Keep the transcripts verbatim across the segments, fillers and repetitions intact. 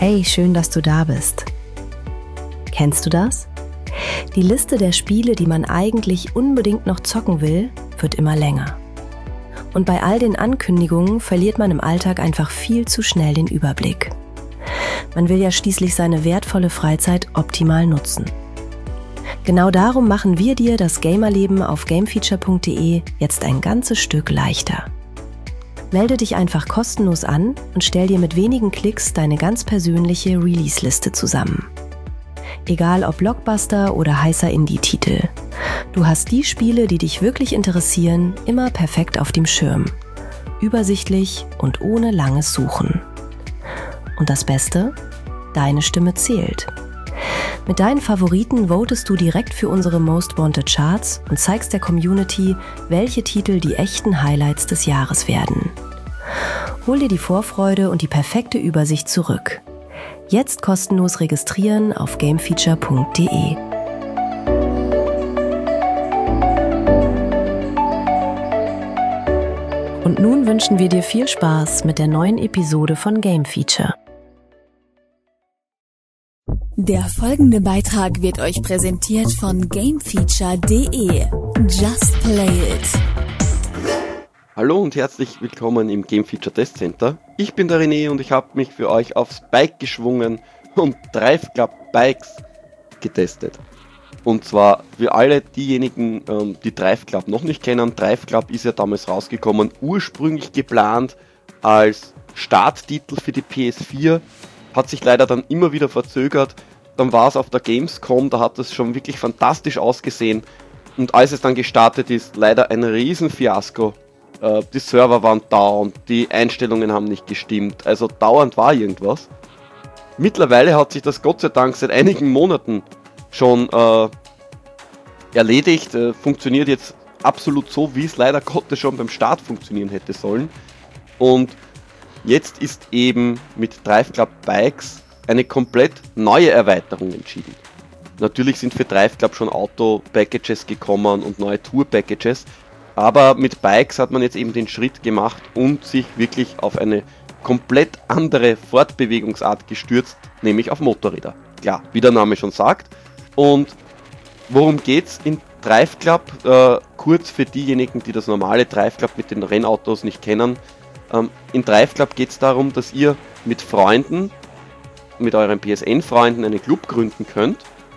Hey, schön, dass du da bist. Kennst du das? Die Liste der Spiele, die man eigentlich unbedingt noch zocken will, wird immer länger. Und bei all den Ankündigungen verliert man im Alltag einfach viel zu schnell den Überblick. Man will ja schließlich seine wertvolle Freizeit optimal nutzen. Genau darum machen wir dir das Gamerleben auf gamefeature punkt de jetzt ein ganzes Stück leichter. Melde dich einfach kostenlos an und stell dir mit wenigen Klicks deine ganz persönliche Release-Liste zusammen. Egal ob Blockbuster oder heißer Indie-Titel. Du hast die Spiele, die dich wirklich interessieren, immer perfekt auf dem Schirm. Übersichtlich und ohne langes Suchen. Und das Beste? Deine Stimme zählt. Mit deinen Favoriten votest du direkt für unsere Most Wanted Charts und zeigst der Community, welche Titel die echten Highlights des Jahres werden. Hol dir die Vorfreude und die perfekte Übersicht zurück. Jetzt kostenlos registrieren auf gamefeature punkt de. Und nun wünschen wir dir viel Spaß mit der neuen Episode von Game Feature. Der folgende Beitrag wird euch präsentiert von gamefeature punkt de. Just play it! Hallo und herzlich willkommen im Game Feature Test Center. Ich bin der René und ich habe mich für euch aufs Bike geschwungen und Drive Club Bikes getestet. Und zwar für alle diejenigen, ähm, die Drive Club noch nicht kennen. Drive Club ist ja damals rausgekommen, ursprünglich geplant als Starttitel für die P S vier, hat sich leider dann immer wieder verzögert. Dann war es auf der Gamescom, da hat es schon wirklich fantastisch ausgesehen. Und als es dann gestartet ist, leider ein Riesenfiasko. Äh, die Server waren down, die Einstellungen haben nicht gestimmt, also dauernd war irgendwas. Mittlerweile hat sich das Gott sei Dank seit einigen Monaten schon äh, erledigt, äh, funktioniert jetzt absolut so, wie es leider Gottes schon beim Start funktionieren hätte sollen. Und jetzt ist eben mit Drive Club Bikes eine komplett neue Erweiterung entschieden. Natürlich sind für Drive Club schon Auto-Packages gekommen und neue Tour-Packages, aber mit Bikes hat man jetzt eben den Schritt gemacht und sich wirklich auf eine komplett andere Fortbewegungsart gestürzt, nämlich auf Motorräder. Klar, wie der Name schon sagt. Und worum geht's in Drive Club? Äh, kurz für diejenigen, die das normale Drive Club mit den Rennautos nicht kennen. Ähm, in Drive Club geht es darum, dass ihr mit Freunden, mit euren P S N-Freunden einen Club gründen könnt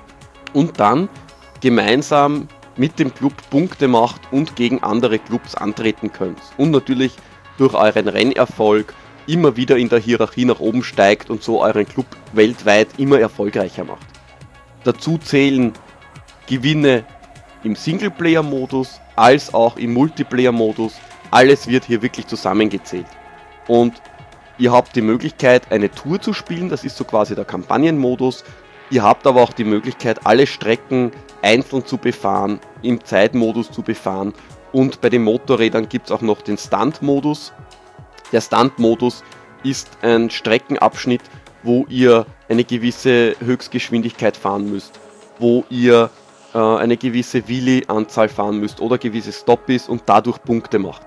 und dann gemeinsam mit dem Club Punkte macht und gegen andere Clubs antreten könnt. Und natürlich durch euren Rennerfolg immer wieder in der Hierarchie nach oben steigt und so euren Club weltweit immer erfolgreicher macht. Dazu zählen Gewinne im Singleplayer-Modus als auch im Multiplayer-Modus. Alles wird hier wirklich zusammengezählt. Und ihr habt die Möglichkeit, eine Tour zu spielen, das ist so quasi der Kampagnenmodus. Ihr habt aber auch die Möglichkeit, alle Strecken einzeln zu befahren, im Zeitmodus zu befahren. Und bei den Motorrädern gibt es auch noch den Stunt-Modus. Der Stunt-Modus ist ein Streckenabschnitt, wo ihr eine gewisse Höchstgeschwindigkeit fahren müsst, wo ihr äh, eine gewisse Wheelie-Anzahl fahren müsst oder gewisse Stoppis und dadurch Punkte macht.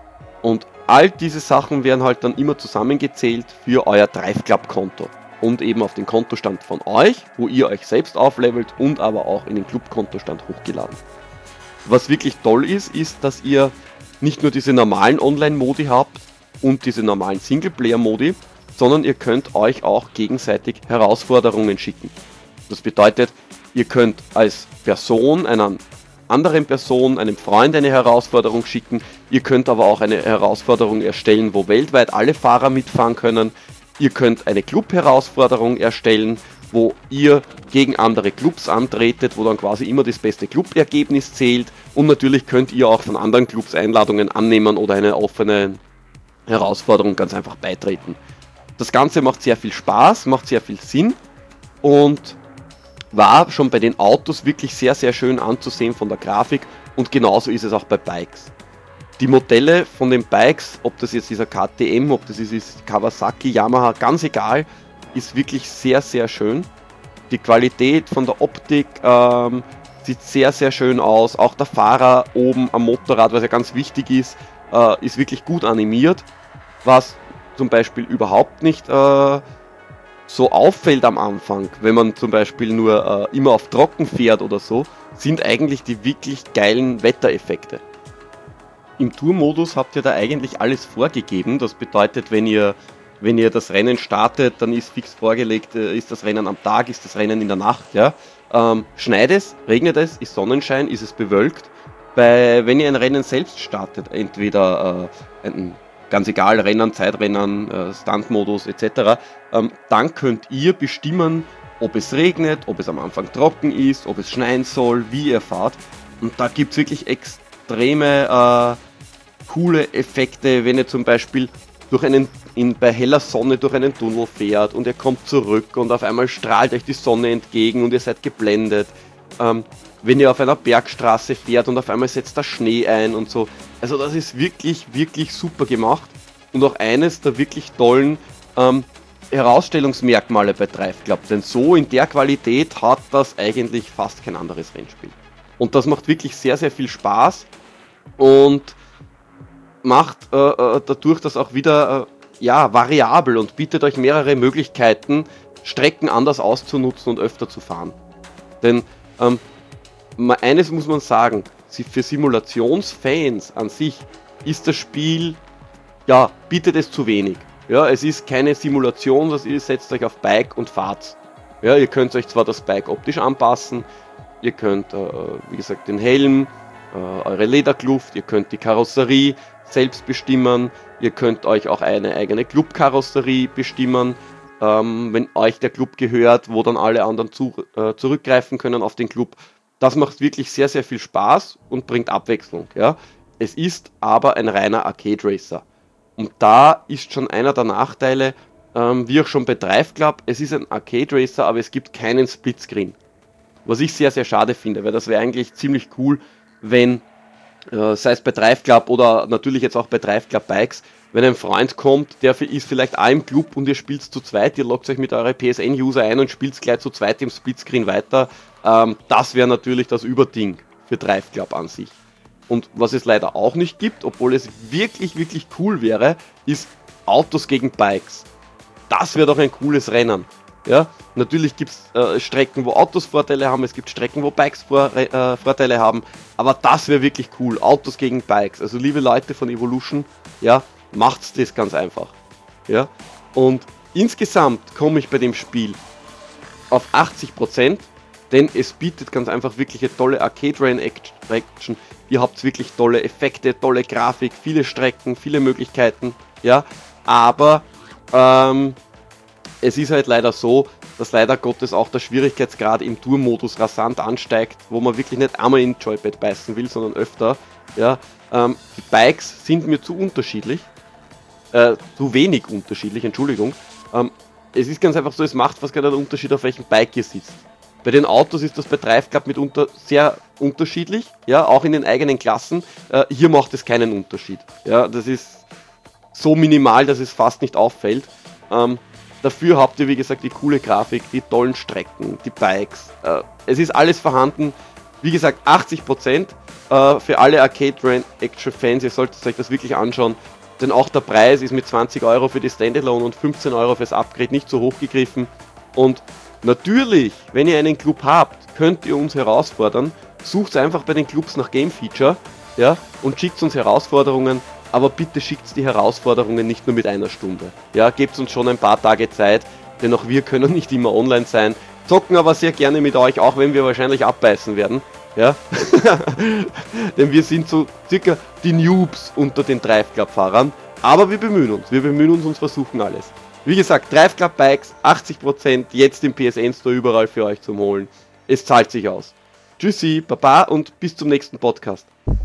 Und all diese Sachen werden halt dann immer zusammengezählt für euer Drive Club Konto und eben auf den Kontostand von euch, wo ihr euch selbst auflevelt und aber auch in den Club-Kontostand hochgeladen. Was wirklich toll ist, ist, dass ihr nicht nur diese normalen Online-Modi habt und diese normalen Singleplayer-Modi, sondern ihr könnt euch auch gegenseitig Herausforderungen schicken. Das bedeutet, ihr könnt als Person einer anderen Person, einem Freund eine Herausforderung schicken. Ihr könnt aber auch eine Herausforderung erstellen, wo weltweit alle Fahrer mitfahren können. Ihr könnt eine Club-Herausforderung erstellen, wo ihr gegen andere Clubs antretet, wo dann quasi immer das beste Club-Ergebnis zählt. Und natürlich könnt ihr auch von anderen Clubs Einladungen annehmen oder eine offene Herausforderung ganz einfach beitreten. Das Ganze macht sehr viel Spaß, macht sehr viel Sinn und war schon bei den Autos wirklich sehr, sehr schön anzusehen von der Grafik und genauso ist es auch bei Bikes. Die Modelle von den Bikes, ob das jetzt dieser K T M, ob das ist Kawasaki, Yamaha, ganz egal, ist wirklich sehr, sehr schön. Die Qualität von der Optik ähm, sieht sehr, sehr schön aus. Auch der Fahrer oben am Motorrad, was ja ganz wichtig ist, äh, ist wirklich gut animiert. Was zum Beispiel überhaupt nicht äh, so auffällt am Anfang, wenn man zum Beispiel nur äh, immer auf Trocken fährt oder so, sind eigentlich die wirklich geilen Wettereffekte. Im Tour-Modus habt ihr da eigentlich alles vorgegeben. Das bedeutet, wenn ihr, wenn ihr das Rennen startet, dann ist fix vorgelegt, äh, ist das Rennen am Tag, ist das Rennen in der Nacht. Ja? Ähm, schneit es, regnet es, ist Sonnenschein, ist es bewölkt. Bei, wenn ihr ein Rennen selbst startet, entweder äh, ein ganz egal, Rennen, Zeitrennen, äh, Stunt-Modus et cetera, ähm, dann könnt ihr bestimmen, ob es regnet, ob es am Anfang trocken ist, ob es schneien soll, wie ihr fahrt. Und da gibt es wirklich extreme äh, coole Effekte, wenn ihr zum Beispiel durch einen, in, bei heller Sonne durch einen Tunnel fährt und ihr kommt zurück und auf einmal strahlt euch die Sonne entgegen und ihr seid geblendet. Ähm, wenn ihr auf einer Bergstraße fährt und auf einmal setzt da Schnee ein und so. Also das ist wirklich, wirklich super gemacht und auch eines der wirklich tollen ähm, Herausstellungsmerkmale bei Drive Club, denn so in der Qualität hat das eigentlich fast kein anderes Rennspiel. Und das macht wirklich sehr, sehr viel Spaß und macht äh, äh, dadurch das auch wieder äh, ja, variabel und bietet euch mehrere Möglichkeiten, Strecken anders auszunutzen und öfter zu fahren. Denn ähm, eines muss man sagen, für Simulationsfans an sich ist das Spiel, ja, bietet es zu wenig. Ja, es ist keine Simulation, das ihr setzt euch auf Bike und fahrt. Ja, ihr könnt euch zwar das Bike optisch anpassen, ihr könnt, äh, wie gesagt, den Helm, äh, eure Lederkluft, ihr könnt die Karosserie selbst bestimmen, ihr könnt euch auch eine eigene Clubkarosserie bestimmen, ähm, wenn euch der Club gehört, wo dann alle anderen zu, äh, zurückgreifen können auf den Club. Das macht wirklich sehr, sehr viel Spaß und bringt Abwechslung. Ja? Es ist aber ein reiner Arcade Racer. Und da ist schon einer der Nachteile, ähm, wie auch schon bei Drive Club, es ist ein Arcade Racer, aber es gibt keinen Splitscreen. Was ich sehr, sehr schade finde, weil das wäre eigentlich ziemlich cool, wenn, äh, sei es bei Drive Club oder natürlich jetzt auch bei Drive Club Bikes, wenn ein Freund kommt, der ist vielleicht auch im Club und ihr spielt zu zweit, ihr loggt euch mit eurer P S N-User ein und spielt gleich zu zweit im Splitscreen weiter. Ähm, das wäre natürlich das Überding für Drive Club an sich. Und was es leider auch nicht gibt, obwohl es wirklich, wirklich cool wäre, ist Autos gegen Bikes. Das wäre doch ein cooles Rennen. Ja? Natürlich gibt es äh, Strecken, wo Autos Vorteile haben, es gibt Strecken, wo Bikes vor, äh, Vorteile haben, aber das wäre wirklich cool. Autos gegen Bikes. Also liebe Leute von Evolution, ja, macht's das ganz einfach. Ja? Und insgesamt komme ich bei dem Spiel auf achtzig Prozent, denn es bietet ganz einfach wirklich eine tolle Arcade-Rain-Action. Ihr habt wirklich tolle Effekte, tolle Grafik, viele Strecken, viele Möglichkeiten, ja, aber ähm, es ist halt leider so, dass leider Gottes auch der Schwierigkeitsgrad im Tour-Modus rasant ansteigt, wo man wirklich nicht einmal in Joypad beißen will, sondern öfter, ja. Ähm, die Bikes sind mir zu unterschiedlich, äh, zu wenig unterschiedlich, Entschuldigung. Ähm, es ist ganz einfach so, es macht fast keinen Unterschied, auf welchem Bike ihr sitzt. Bei den Autos ist das bei Drive Club mitunter sehr unterschiedlich, ja, auch in den eigenen Klassen. Äh, hier macht es keinen Unterschied. Ja, das ist so minimal, dass es fast nicht auffällt. Ähm, dafür habt ihr, wie gesagt, die coole Grafik, die tollen Strecken, die Bikes. Äh, es ist alles vorhanden. Wie gesagt, achtzig Prozent äh, für alle Arcade-Action-Fans. Ihr solltet euch das wirklich anschauen. Denn auch der Preis ist mit zwanzig Euro für die Standalone und fünfzehn Euro fürs Upgrade nicht so hoch gegriffen. Und natürlich, wenn ihr einen Club habt, könnt ihr uns herausfordern. Sucht einfach bei den Clubs nach Game Feature, ja, und schickt uns Herausforderungen. Aber bitte schickt die Herausforderungen nicht nur mit einer Stunde. Ja, gebt uns schon ein paar Tage Zeit, denn auch wir können nicht immer online sein. Zocken aber sehr gerne mit euch, auch wenn wir wahrscheinlich abbeißen werden. Ja, denn wir sind so circa die Noobs unter den Drive Club Fahrern. Aber wir bemühen uns, wir bemühen uns und versuchen alles. Wie gesagt, Drive Club Bikes, achtzig Prozent jetzt im P S N Store überall für euch zum Holen. Es zahlt sich aus. Tschüssi, Baba und bis zum nächsten Podcast.